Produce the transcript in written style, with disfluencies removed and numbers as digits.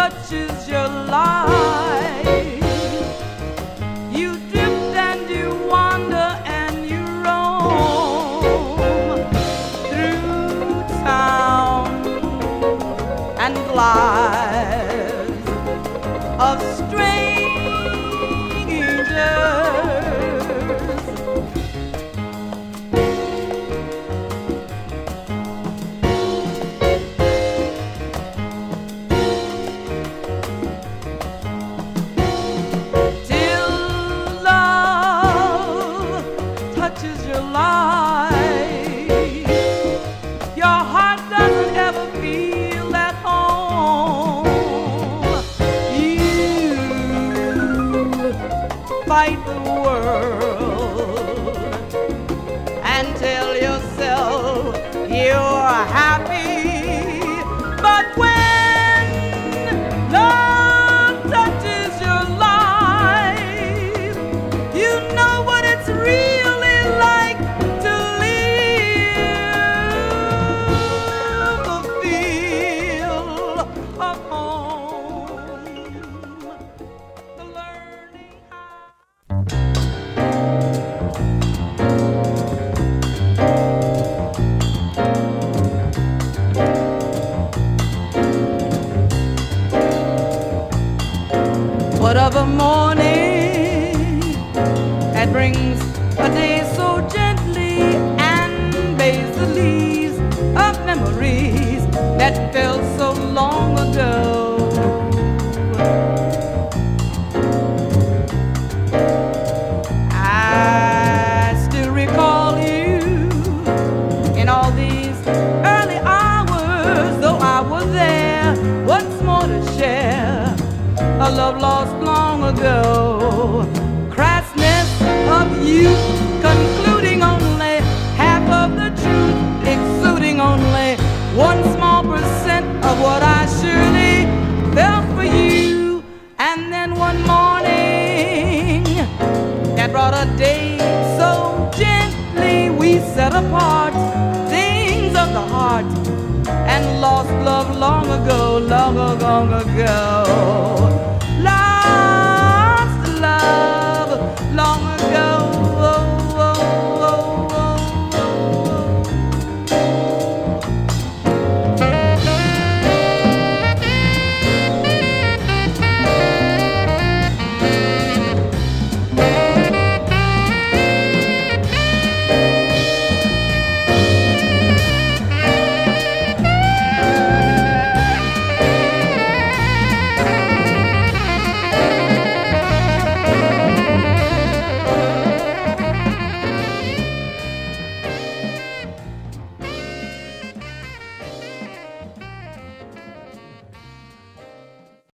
touches your life. You drift and you wander and you roam through town and lives of strangers. Fight the world and tell yourself you're happy, but when love touches your life, you know what it's really like to live the feel of home, the learning how. What of a morning that brings a day so gently and bathes the leaves of memories that felt so long ago. I still recall you in all these early hours, though I was there once more to share a love lost long ago. Crassness of youth, concluding only half of the truth, exuding only 1 small percent of what I surely felt for you. And then one morning that brought a day so gently we set apart things of the heart and lost love long ago, long ago.